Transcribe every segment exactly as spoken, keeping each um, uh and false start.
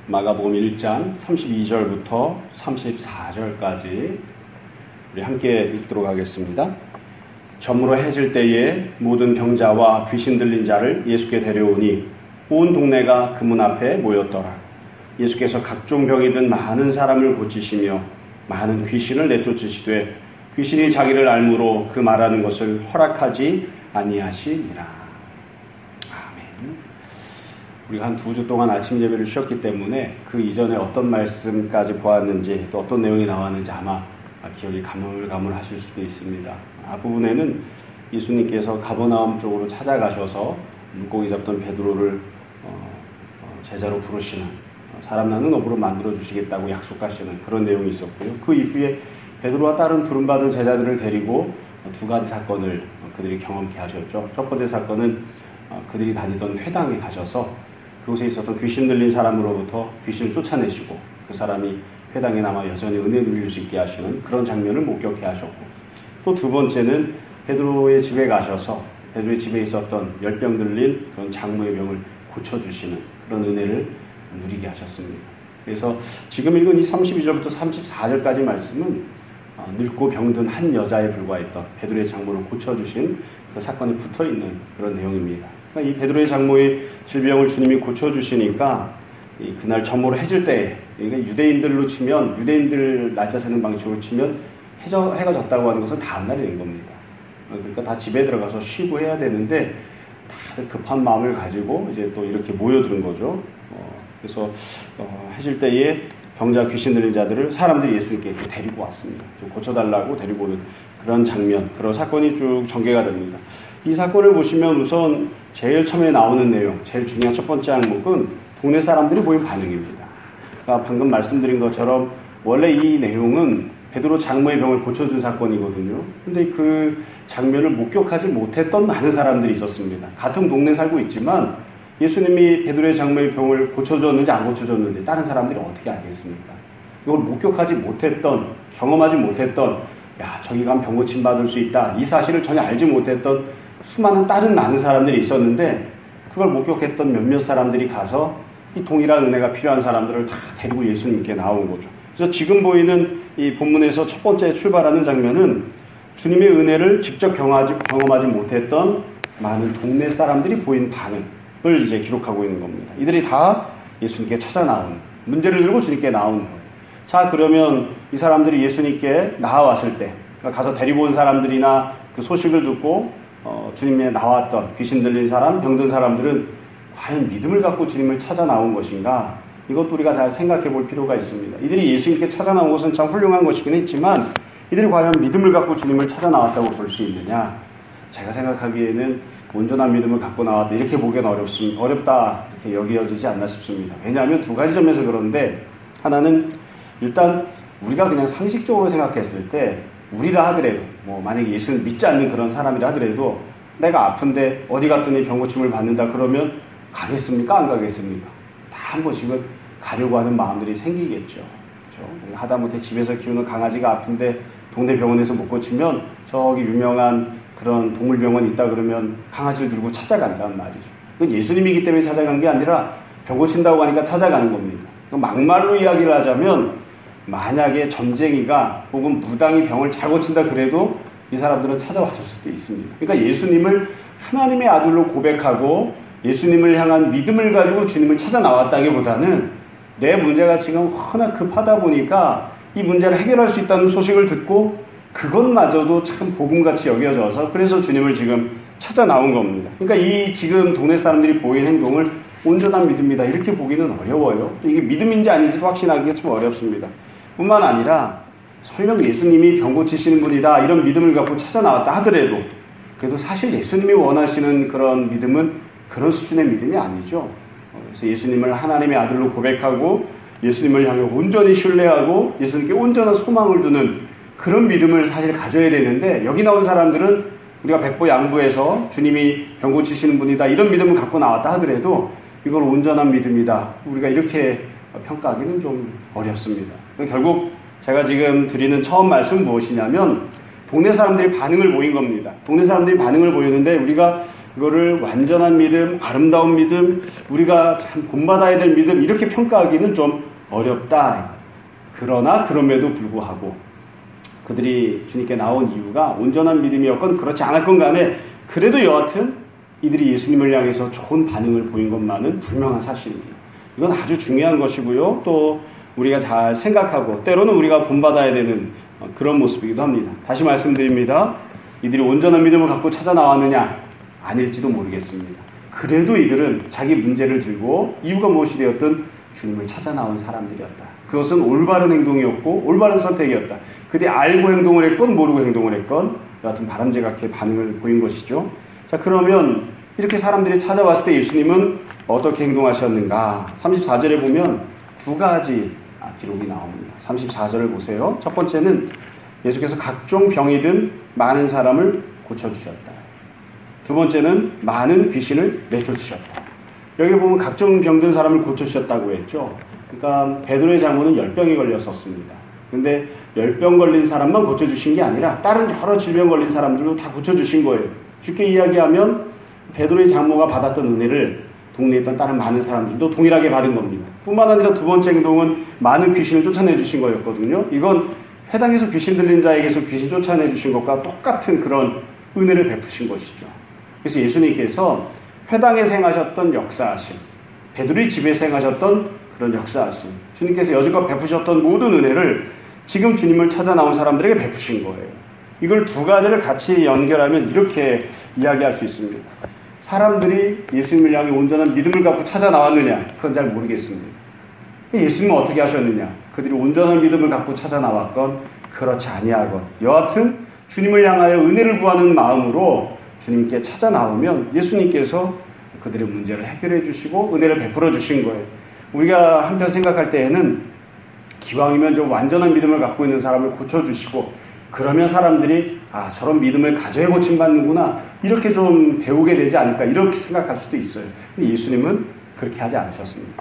마가복음 일 장 삼십이 절부터 삼십사 절까지 우리 함께 읽도록 하겠습니다. 저물어 해질 때에 모든 병자와 귀신 들린 자를 예수께 데려오니 온 동네가 그 문 앞에 모였더라. 예수께서 각종 병이 든 많은 사람을 고치시며 많은 귀신을 내쫓으시되 귀신이 자기를 알므로 그 말하는 것을 허락하지 아니하시니라. 아멘. 우리가 한 두 주 동안 아침 예배를 쉬었기 때문에 그 이전에 어떤 말씀까지 보았는지 또 어떤 내용이 나왔는지 아마 기억이 가물가물하실 수도 있습니다. 앞부분에는 예수님께서 가버나움 쪽으로 찾아가셔서 물고기 잡던 베드로를 제자로 부르시는, 사람 낳는 어부로 만들어주시겠다고 약속하시는 그런 내용이 있었고요. 그 이후에 베드로와 다른 부름받은 제자들을 데리고 두 가지 사건을 그들이 경험케 하셨죠. 첫 번째 사건은 그들이 다니던 회당에 가셔서 그곳에 있었던 귀신 들린 사람으로부터 귀신을 쫓아내시고 그 사람이 회당에 남아 여전히 은혜 누릴 수 있게 하시는 그런 장면을 목격해 하셨고, 또 두 번째는 베드로의 집에 가셔서 베드로의 집에 있었던 열병 들린 그런 장모의 병을 고쳐주시는 그런 은혜를 누리게 하셨습니다. 그래서 지금 읽은 이 삼십이 절부터 삼십사 절까지 말씀은 늙고 병든 한 여자에 불과했던 베드로의 장모를 고쳐주신 그 사건에 붙어있는 그런 내용입니다. 그러니까 이 베드로의 장모의 질병을 주님이 고쳐주시니까 이 그날 저물어 해질 때, 그러니까 유대인들로 치면, 유대인들 날짜 세는 방식으로 치면 해저, 해가 졌다고 하는 것은 다음날이 된 겁니다. 그러니까 다 집에 들어가서 쉬고 해야 되는데 다들 급한 마음을 가지고 이제 또 이렇게 모여드는 거죠. 어, 그래서 어, 해질 때에 병자 귀신 들린 자들을 사람들이 예수님께 데리고 왔습니다. 좀 고쳐달라고 데리고 오는 그런 장면, 그런 사건이 쭉 전개가 됩니다. 이 사건을 보시면 우선 제일 처음에 나오는 내용, 제일 중요한 첫 번째 항목은 동네 사람들이 보인 반응입니다. 그러니까 방금 말씀드린 것처럼 원래 이 내용은 베드로 장모의 병을 고쳐준 사건이거든요. 근데 그 장면을 목격하지 못했던 많은 사람들이 있었습니다. 같은 동네에 살고 있지만 예수님이 베드로의 장모의 병을 고쳐줬는지 안 고쳐줬는지 다른 사람들이 어떻게 알겠습니까? 이걸 목격하지 못했던, 경험하지 못했던, 야, 저기 가면 병 고침 받을 수 있다, 이 사실을 전혀 알지 못했던 수많은 다른 많은 사람들이 있었는데, 그걸 목격했던 몇몇 사람들이 가서 이 동일한 은혜가 필요한 사람들을 다 데리고 예수님께 나온 거죠. 그래서 지금 보이는 이 본문에서 첫 번째 출발하는 장면은 주님의 은혜를 직접 경험하지, 경험하지 못했던 많은 동네 사람들이 보인 반응을 이제 기록하고 있는 겁니다. 이들이 다 예수님께 찾아 나온, 문제를 들고 주님께 나온 거예요. 자, 그러면 이 사람들이 예수님께 나와왔을 때, 가서 데리고 온 사람들이나 그 소식을 듣고 어, 주님에 나왔던 귀신 들린 사람, 병든 사람들은 과연 믿음을 갖고 주님을 찾아 나온 것인가? 이것도 우리가 잘 생각해 볼 필요가 있습니다. 이들이 예수님께 찾아 나온 것은 참 훌륭한 것이긴 했지만 이들이 과연 믿음을 갖고 주님을 찾아 나왔다고 볼 수 있느냐? 제가 생각하기에는 온전한 믿음을 갖고 나왔다, 이렇게 보기는 어렵습니다. 어렵다 이렇게 여겨지지 않나 싶습니다. 왜냐하면 두 가지 점에서 그런데, 하나는 일단 우리가 그냥 상식적으로 생각했을 때 우리라 하더라도, 뭐 만약에 예수를 믿지 않는 그런 사람이라 하더라도 내가 아픈데 어디 갔더니 병고침을 받는다 그러면 가겠습니까? 안 가겠습니까? 다 한 번씩은 가려고 하는 마음들이 생기겠죠. 그렇죠? 하다못해 집에서 키우는 강아지가 아픈데 동네 병원에서 못 고치면 저기 유명한 그런 동물병원 있다 그러면 강아지를 들고 찾아간단 말이죠. 그건 예수님이기 때문에 찾아간 게 아니라 병 고친다고 하니까 찾아가는 겁니다. 막말로 이야기를 하자면 만약에 점쟁이가 혹은 무당이 병을 잘 고친다 그래도 이 사람들은 찾아왔을 수도 있습니다. 그러니까 예수님을 하나님의 아들로 고백하고 예수님을 향한 믿음을 가지고 주님을 찾아 나왔다기보다는 내 문제가 지금 워낙 급하다 보니까 이 문제를 해결할 수 있다는 소식을 듣고 그것마저도 참 복음같이 여겨져서 그래서 주님을 지금 찾아 나온 겁니다. 그러니까 이 지금 동네 사람들이 보이는 행동을 온전한 믿음이다 이렇게 보기는 어려워요. 이게 믿음인지 아닌지도 확신하기가 좀 어렵습니다. 뿐만 아니라 설령 예수님이 병 고치시는 분이다 이런 믿음을 갖고 찾아 나왔다 하더라도 그래도 사실 예수님이 원하시는 그런 믿음은 그런 수준의 믿음이 아니죠. 그래서 예수님을 하나님의 아들로 고백하고 예수님을 향해 온전히 신뢰하고 예수님께 온전한 소망을 두는 그런 믿음을 사실 가져야 되는데, 여기 나온 사람들은 우리가 백보양보해서 주님이 병 고치시는 분이다 이런 믿음을 갖고 나왔다 하더라도 이걸 온전한 믿음이다 우리가 이렇게 평가하기는 좀 어렵습니다. 결국 제가 지금 드리는 처음 말씀은 무엇이냐면 동네 사람들이 반응을 보인 겁니다. 동네 사람들이 반응을 보이는데 우리가 그거를 완전한 믿음, 아름다운 믿음, 우리가 참 본받아야 될 믿음 이렇게 평가하기는 좀 어렵다. 그러나 그럼에도 불구하고 그들이 주님께 나온 이유가 온전한 믿음이었건 그렇지 않았건 간에 그래도 여하튼 이들이 예수님을 향해서 좋은 반응을 보인 것만은 분명한 사실입니다. 이건 아주 중요한 것이고요. 또 우리가 잘 생각하고 때로는 우리가 본받아야 되는 그런 모습이기도 합니다. 다시 말씀드립니다. 이들이 온전한 믿음을 갖고 찾아 나왔느냐? 아닐지도 모르겠습니다. 그래도 이들은 자기 문제를 들고 이유가 무엇이 되었든 주님을 찾아 나온 사람들이었다. 그것은 올바른 행동이었고 올바른 선택이었다. 그들이 알고 행동을 했건 모르고 행동을 했건 여하튼 바람직하게 반응을 보인 것이죠. 자, 그러면 이렇게 사람들이 찾아왔을 때 예수님은 어떻게 행동하셨는가? 삼십사 절에 보면 두 가지 기록이 나옵니다. 삼십사 절을 보세요. 첫 번째는 예수께서 각종 병이 든 많은 사람을 고쳐주셨다. 두 번째는 많은 귀신을 내쫓으셨다. 여기 보면 각종 병든 사람을 고쳐주셨다고 했죠. 그러니까 베드로의 장모는 열병이 걸렸었습니다. 근데 열병 걸린 사람만 고쳐주신 게 아니라 다른 여러 질병 걸린 사람들도 다 고쳐주신 거예요. 쉽게 이야기하면 베드로의 장모가 받았던 은혜를 동네에 있던 다른 많은 사람들도 동일하게 받은 겁니다. 뿐만 아니라 두 번째 행동은 많은 귀신을 쫓아내주신 거였거든요. 이건 회당에서 귀신 들린 자에게서 귀신 쫓아내주신 것과 똑같은 그런 은혜를 베푸신 것이죠. 그래서 예수님께서 회당에서 행하셨던 역사하심, 베드로의 집에서 행하셨던 그런 역사하심, 주님께서 여지껏 베푸셨던 모든 은혜를 지금 주님을 찾아 나온 사람들에게 베푸신 거예요. 이걸 두 가지를 같이 연결하면 이렇게 이야기할 수 있습니다. 사람들이 예수님을 향해 온전한 믿음을 갖고 찾아 나왔느냐? 그건 잘 모르겠습니다. 예수님은 어떻게 하셨느냐? 그들이 온전한 믿음을 갖고 찾아 나왔건 그렇지 아니하건 여하튼 주님을 향하여 은혜를 구하는 마음으로 주님께 찾아 나오면 예수님께서 그들의 문제를 해결해 주시고 은혜를 베풀어 주신 거예요. 우리가 한편 생각할 때에는 기왕이면 좀 완전한 믿음을 갖고 있는 사람을 고쳐주시고 그러면 사람들이 아 저런 믿음을 가져야 고침받는구나 이렇게 좀 배우게 되지 않을까 이렇게 생각할 수도 있어요. 근데 예수님은 그렇게 하지 않으셨습니다.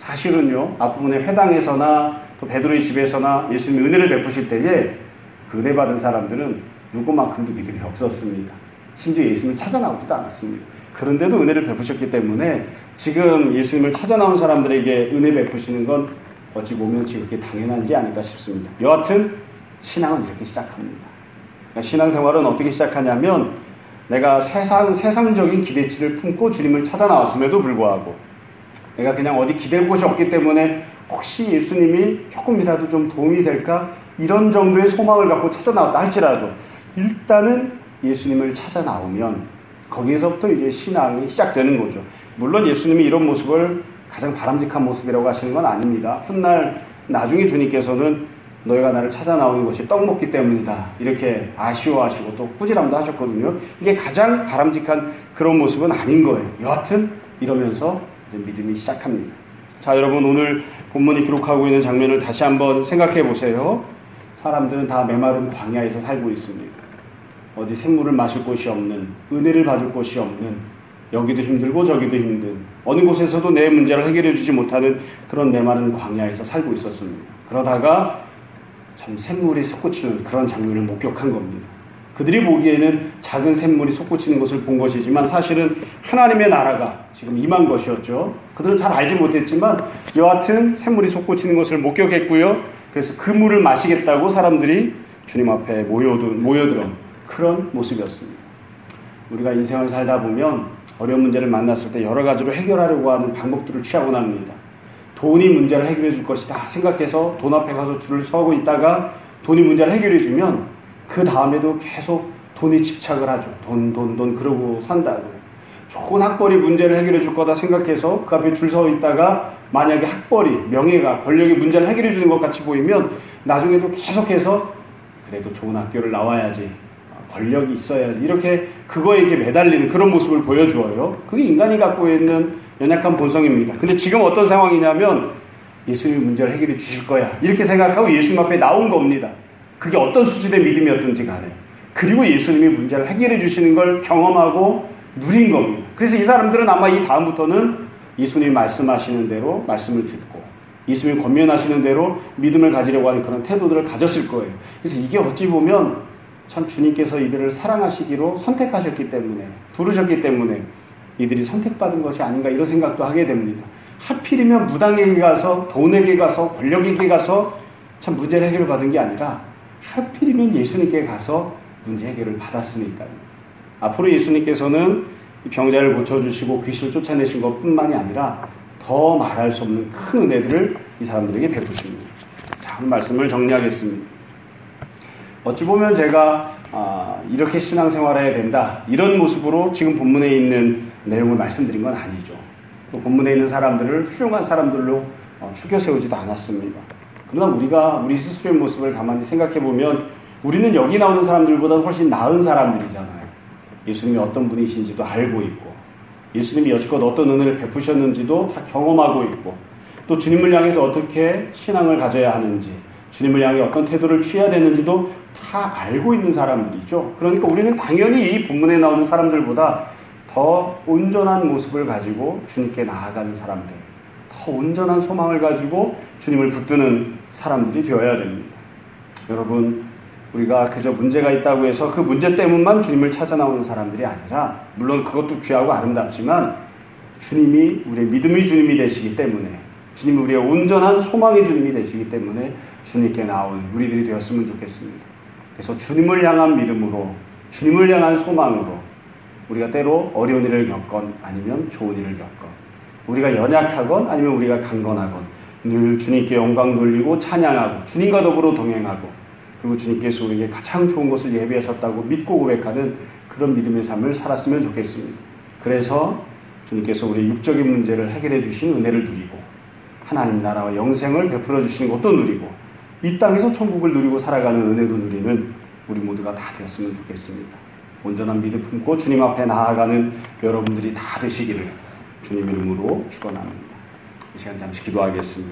사실은요 앞부분에 회당에서나 또 베드로의 집에서나 예수님이 은혜를 베푸실 때에 그 은혜 받은 사람들은 누구만큼도 믿음이 없었습니다. 심지어 예수님을 찾아 나오지도 않았습니다. 그런데도 은혜를 베푸셨기 때문에 지금 예수님을 찾아 나온 사람들에게 은혜 베푸시는 건 어찌 보면 지극히 당연한 일이 아닐까 싶습니다. 여하튼 신앙은 이렇게 시작합니다. 그러니까 신앙생활은 어떻게 시작하냐면 내가 세상, 세상적인 기대치를 품고 주님을 찾아 나왔음에도 불구하고 내가 그냥 어디 기댈 곳이 없기 때문에 혹시 예수님이 조금이라도 좀 도움이 될까 이런 정도의 소망을 갖고 찾아 나왔다 할지라도 일단은 예수님을 찾아 나오면 거기에서부터 이제 신앙이 시작되는 거죠. 물론 예수님이 이런 모습을 가장 바람직한 모습이라고 하시는 건 아닙니다. 훗날 나중에 주님께서는 너희가 나를 찾아 나오는 것이 떡 먹기 때문이다 이렇게 아쉬워하시고 또 꾸지람도 하셨거든요. 이게 가장 바람직한 그런 모습은 아닌 거예요. 여하튼 이러면서 이제 믿음이 시작합니다. 자, 여러분 오늘 본문이 기록하고 있는 장면을 다시 한번 생각해 보세요. 사람들은 다 메마른 광야에서 살고 있습니다. 어디 샘물을 마실 곳이 없는, 은혜를 받을 곳이 없는, 여기도 힘들고 저기도 힘든, 어느 곳에서도 내 문제를 해결해 주지 못하는 그런 메마른 광야에서 살고 있었습니다. 그러다가 참 샘물이 솟구치는 그런 장면을 목격한 겁니다. 그들이 보기에는 작은 샘물이 솟구치는 것을 본 것이지만 사실은 하나님의 나라가 지금 임한 것이었죠. 그들은 잘 알지 못했지만 여하튼 샘물이 솟구치는 것을 목격했고요. 그래서 그 물을 마시겠다고 사람들이 주님 앞에 모여든, 모여들어 그런 모습이었습니다. 우리가 인생을 살다 보면 어려운 문제를 만났을 때 여러 가지로 해결하려고 하는 방법들을 취하곤 합니다. 돈이 문제를 해결해 줄 것이다 생각해서 돈 앞에 가서 줄을 서고 있다가 돈이 문제를 해결해 주면 그 다음에도 계속 돈에 집착을 하죠. 돈, 돈, 돈 그러고 산다고. 좋은 학벌이 문제를 해결해 줄 거다 생각해서 그 앞에 줄 서 있다가 만약에 학벌이, 명예가, 권력이 문제를 해결해 주는 것 같이 보이면 나중에도 계속해서 그래도 좋은 학교를 나와야지, 권력이 있어야지 이렇게 그거에 이렇게 매달리는 그런 모습을 보여주어요. 그게 인간이 갖고 있는 연약한 본성입니다. 근데 지금 어떤 상황이냐면 예수님이 문제를 해결해 주실 거야 이렇게 생각하고 예수님 앞에 나온 겁니다. 그게 어떤 수준의 믿음이었든지 간에. 그리고 예수님이 문제를 해결해 주시는 걸 경험하고 누린 겁니다. 그래서 이 사람들은 아마 이 다음부터는 예수님이 말씀하시는 대로 말씀을 듣고 예수님이 권면하시는 대로 믿음을 가지려고 하는 그런 태도들을 가졌을 거예요. 그래서 이게 어찌 보면 참 주님께서 이들을 사랑하시기로 선택하셨기 때문에, 부르셨기 때문에 이들이 선택받은 것이 아닌가 이런 생각도 하게 됩니다. 하필이면 무당에게 가서, 돈에게 가서, 권력에게 가서 참 문제 해결을 받은 게 아니라 하필이면 예수님께 가서 문제 해결을 받았으니까요. 앞으로 예수님께서는 병자를 고쳐주시고 귀신을 쫓아내신 것뿐만이 아니라 더 말할 수 없는 큰 은혜들을 이 사람들에게 베푸십니다. 자, 오늘 말씀을 정리하겠습니다. 어찌 보면 제가 아, 이렇게 신앙생활을 해야 된다, 이런 모습으로 지금 본문에 있는 내용을 말씀드린 건 아니죠. 또 본문에 있는 사람들을 훌륭한 사람들로 어, 추겨 세우지도 않았습니다. 그러나 우리가 우리 스스로의 모습을 가만히 생각해 보면 우리는 여기 나오는 사람들보다 훨씬 나은 사람들이잖아요. 예수님이 어떤 분이신지도 알고 있고, 예수님이 여지껏 어떤 은혜를 베푸셨는지도 다 경험하고 있고, 또 주님을 향해서 어떻게 신앙을 가져야 하는지, 주님을 향해 어떤 태도를 취해야 되는지도 다 알고 있는 사람들이죠. 그러니까 우리는 당연히 이 본문에 나오는 사람들보다 더 온전한 모습을 가지고 주님께 나아가는 사람들, 더 온전한 소망을 가지고 주님을 붙드는 사람들이 되어야 됩니다. 여러분, 우리가 그저 문제가 있다고 해서 그 문제 때문만 주님을 찾아 나오는 사람들이 아니라, 물론 그것도 귀하고 아름답지만 주님이 우리의 믿음의 주님이 되시기 때문에, 주님이 우리의 온전한 소망의 주님이 되시기 때문에 주님께 나온 우리들이 되었으면 좋겠습니다. 그래서 주님을 향한 믿음으로, 주님을 향한 소망으로 우리가 때로 어려운 일을 겪건 아니면 좋은 일을 겪건, 우리가 연약하건 아니면 우리가 강건하건 늘 주님께 영광 돌리고 찬양하고 주님과 더불어 동행하고, 그리고 주님께서 우리에게 가장 좋은 것을 예비하셨다고 믿고 고백하는 그런 믿음의 삶을 살았으면 좋겠습니다. 그래서 주님께서 우리의 육적인 문제를 해결해 주신 은혜를 누리고, 하나님 나라와 영생을 베풀어 주시는 것도 누리고, 이 땅에서 천국을 누리고 살아가는 은혜도 누리는 우리 모두가 다 되었으면 좋겠습니다. 온전한 믿음 품고 주님 앞에 나아가는 여러분들이 다 되시기를 주님 이름으로 축원합니다. 이 시간 잠시 기도하겠습니다.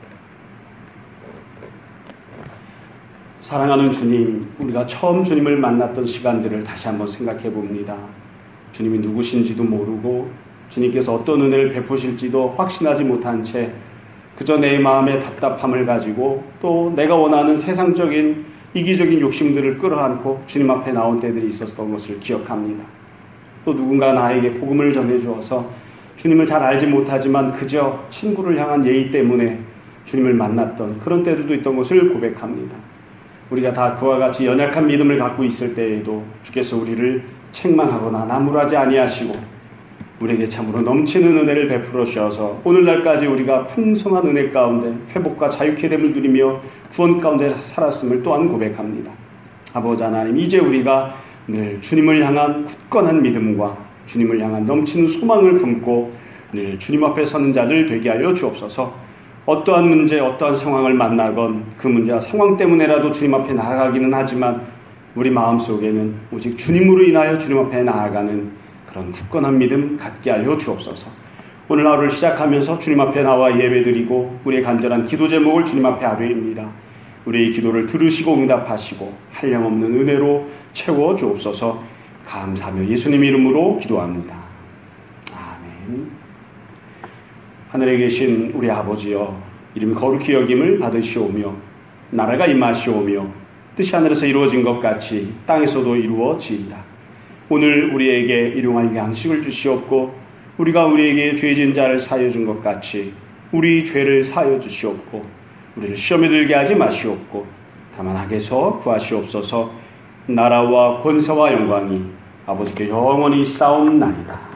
사랑하는 주님, 우리가 처음 주님을 만났던 시간들을 다시 한번 생각해 봅니다. 주님이 누구신지도 모르고 주님께서 어떤 은혜를 베푸실지도 확신하지 못한 채 그저 내 마음의 답답함을 가지고 또 내가 원하는 세상적인 이기적인 욕심들을 끌어안고 주님 앞에 나온 때들이 있었던 것을 기억합니다. 또 누군가 나에게 복음을 전해주어서 주님을 잘 알지 못하지만 그저 친구를 향한 예의 때문에 주님을 만났던 그런 때들도 있던 것을 고백합니다. 우리가 다 그와 같이 연약한 믿음을 갖고 있을 때에도 주께서 우리를 책망하거나 나무라지 아니하시고 우리에게 참으로 넘치는 은혜를 베풀어 주셔서 오늘날까지 우리가 풍성한 은혜 가운데 회복과 자유케 됨을 누리며 구원 가운데 살았음을 또한 고백합니다. 아버지 하나님, 이제 우리가 늘 주님을 향한 굳건한 믿음과 주님을 향한 넘치는 소망을 품고 늘 주님 앞에 서는 자들 되게 하여 주옵소서. 어떠한 문제, 어떠한 상황을 만나건 그 문제와 상황 때문에라도 주님 앞에 나아가기는 하지만 우리 마음속에는 오직 주님으로 인하여 주님 앞에 나아가는 그런 굳건한 믿음 갖게 하여 주옵소서. 오늘 하루를 시작하면서 주님 앞에 나와 예배드리고 우리의 간절한 기도 제목을 주님 앞에 아뢰입니다. 우리의 기도를 들으시고 응답하시고 한량없는 은혜로 채워 주옵소서. 감사하며 예수님 이름으로 기도합니다. 아멘. 하늘에 계신 우리 아버지여, 이름 거룩히 여김을 받으시오며 나라가 임하시오며 뜻이 하늘에서 이루어진 것 같이 땅에서도 이루어지이다. 오늘 우리에게 일용할 양식을 주시옵고 우리가 우리에게 죄진 자를 사하여 준 것 같이 우리 죄를 사하여 주시옵고 우리를 시험에 들게 하지 마시옵고 다만 악에서 구하시옵소서. 나라와 권세와 영광이 아버지께 영원히 싸움나이다.